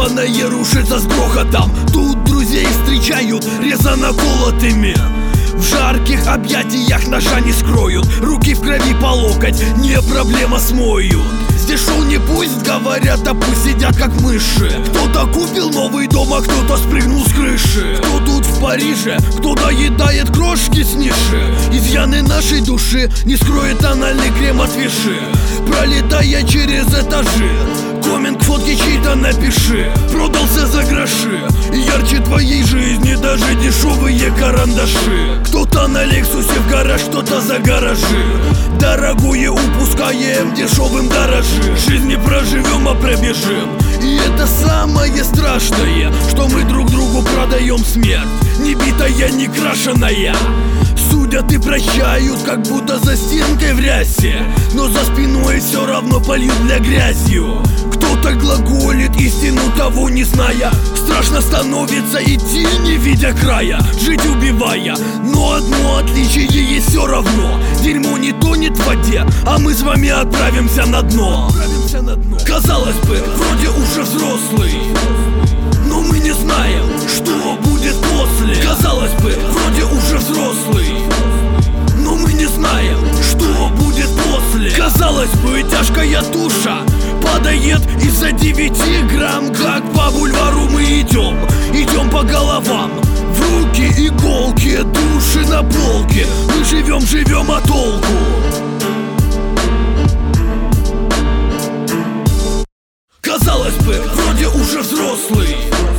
Заколдованное рушится с грохотом. Тут друзей встречают резано колотыми. В жарких объятиях ножа не скроют. Руки в крови по локоть, не проблема, смоют. Здесь шоу не пусть, говорят, а пусть сидят как мыши. Кто-то купил новый дом, а кто-то спрыгнул с крыши. Кто тут в Париже, кто доедает крошки с ниши. Изъяны нашей души не скроет тональный крем от виши. Пролетая через этажи, коммент к фотке чьей-то напиши. Продался за гроши, ярче твоей жизни даже дешевые карандаши. Кто-то на Лексусе в гараж, кто-то за гаражи. Дорогое упускаем, дешевым дорожи. Жизнь не проживем, а пробежим. И это самое страшное, что мы друг другу продаем смерть. Не битая, не крашеная. Судят и прощают, как будто за стенкой в рясе. Но за спиной все равно польют для грязью. Кто-то глаголит истину, того не зная. Страшно становится идти, не видя края. Жить убивая, но одно отличие есть все равно. Дерьмо не тонет в воде, а мы с вами отправимся на дно. Казалось бы, вроде уже взрослый, но мы не знаем, что будет после. Казалось бы, вроде уже взрослый, но мы не знаем, что будет после. Казалось бы, тяжкая туша падает из-за 9 грамм. Как по бульвару мы идем по головам. В руки иголки, души на полке. Мы живем, а толку? Казалось бы, вроде уже взрослый,